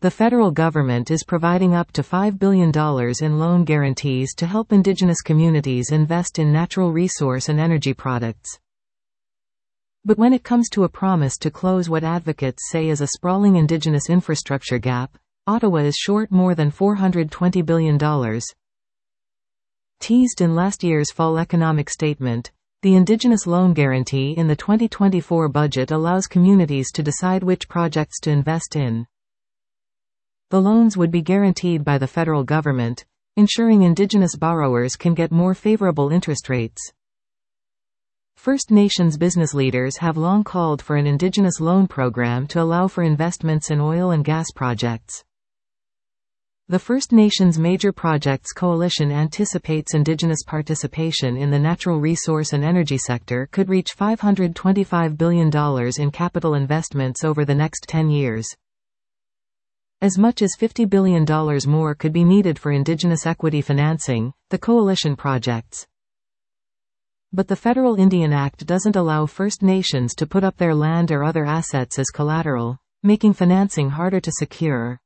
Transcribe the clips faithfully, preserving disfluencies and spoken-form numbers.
the federal government is providing up to five billion dollars in loan guarantees to help indigenous communities invest in natural resource and energy products. But when it comes to a promise to close what advocates say is a sprawling indigenous infrastructure gap, Ottawa is short more than four hundred twenty billion dollars. Teased in last year's fall economic statement, the Indigenous Loan Guarantee in the twenty twenty-four budget allows communities to decide which projects to invest in. The loans would be guaranteed by the federal government, ensuring Indigenous borrowers can get more favorable interest rates. First Nations business leaders have long called for an Indigenous loan program to allow for investments in oil and gas projects. The First Nations Major Projects Coalition anticipates Indigenous participation in the natural resource and energy sector could reach five hundred twenty-five billion dollars in capital investments over the next ten years. As much as fifty billion dollars more could be needed for Indigenous equity financing, the coalition projects. But the Federal Indian Act doesn't allow First Nations to put up their land or other assets as collateral, making financing harder to secure.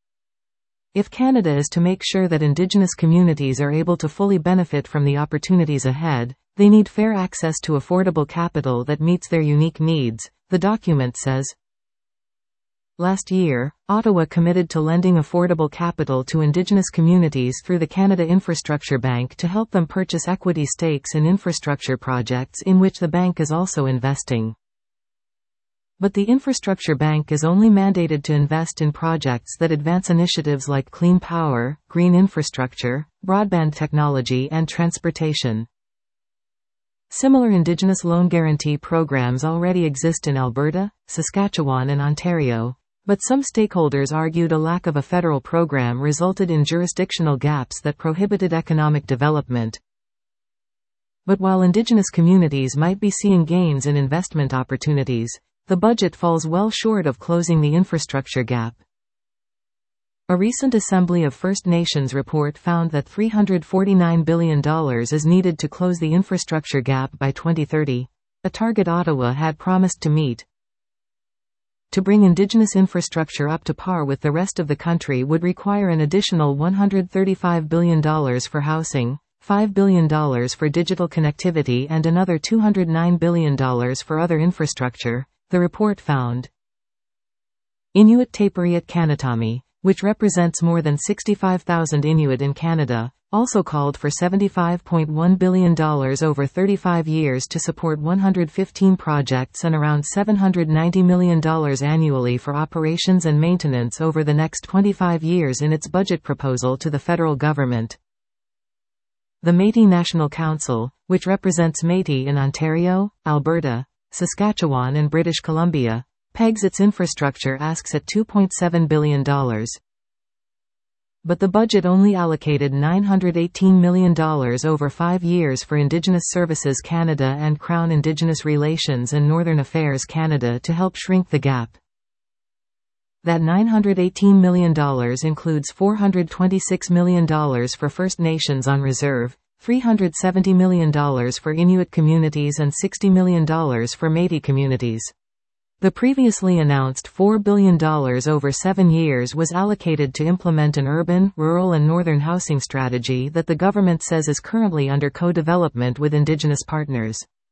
If Canada is to make sure that Indigenous communities are able to fully benefit from the opportunities ahead, they need fair access to affordable capital that meets their unique needs, the document says. Last year, Ottawa committed to lending affordable capital to Indigenous communities through the Canada Infrastructure Bank to help them purchase equity stakes in infrastructure projects in which the bank is also investing. But the Infrastructure Bank is only mandated to invest in projects that advance initiatives like clean power, green infrastructure, broadband technology and transportation. Similar Indigenous loan guarantee programs already exist in Alberta, Saskatchewan and Ontario. But some stakeholders argued a lack of a federal program resulted in jurisdictional gaps that prohibited economic development. But while Indigenous communities might be seeing gains in investment opportunities, the budget falls well short of closing the infrastructure gap. A recent Assembly of First Nations report found that three hundred forty-nine billion dollars is needed to close the infrastructure gap by twenty thirty, a target Ottawa had promised to meet. To bring Indigenous infrastructure up to par with the rest of the country would require an additional one hundred thirty-five billion dollars for housing, five billion dollars for digital connectivity and another two hundred nine billion dollars for other infrastructure, the report found. Inuit Tapiriit Kanatami, which represents more than sixty-five thousand Inuit in Canada, also called for seventy-five point one billion dollars over thirty-five years to support one hundred fifteen projects and around seven hundred ninety million dollars annually for operations and maintenance over the next twenty-five years in its budget proposal to the federal government. The Métis National Council, which represents Métis in Ontario, Alberta, Saskatchewan and British Columbia, pegs its infrastructure asks at two point seven billion dollars. But the budget only allocated nine hundred eighteen million dollars over five years for Indigenous Services Canada and Crown Indigenous Relations and Northern Affairs Canada to help shrink the gap. That nine hundred eighteen million dollars includes four hundred twenty-six million dollars for First Nations on reserve, three hundred seventy million dollars for Inuit communities and sixty million dollars for Métis communities. The previously announced four billion dollars over seven years was allocated to implement an urban, rural and northern housing strategy that the government says is currently under co-development with Indigenous partners.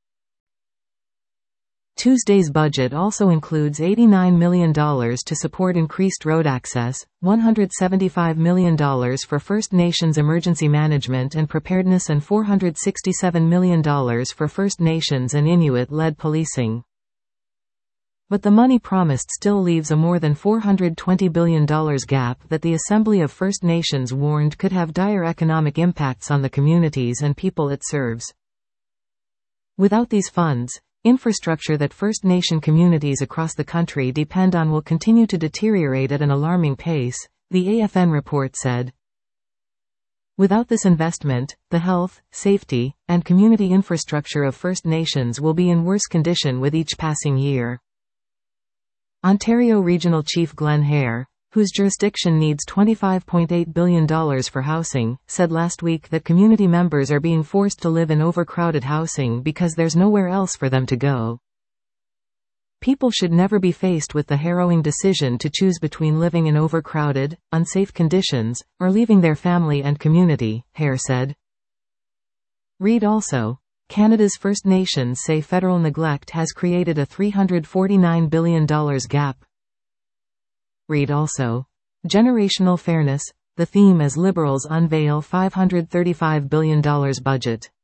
Tuesday's budget also includes eighty-nine million dollars to support increased road access, one hundred seventy-five million dollars for First Nations emergency management and preparedness and four hundred sixty-seven million dollars for First Nations and Inuit-led policing. But the money promised still leaves a more than four hundred twenty billion dollars gap that the Assembly of First Nations warned could have dire economic impacts on the communities and people it serves. Without these funds, infrastructure that First Nation communities across the country depend on will continue to deteriorate at an alarming pace, the A F N report said. Without this investment, the health, safety, and community infrastructure of First Nations will be in worse condition with each passing year. Ontario Regional Chief Glenn Hare, whose jurisdiction needs twenty-five point eight billion dollars for housing, said last week that community members are being forced to live in overcrowded housing because there's nowhere else for them to go. People should never be faced with the harrowing decision to choose between living in overcrowded, unsafe conditions, or leaving their family and community, Hare said. Read also. Canada's First Nations say federal neglect has created a three hundred forty-nine billion dollars gap. Read also. Generational fairness, the theme as Liberals unveil five hundred thirty-five billion dollars budget.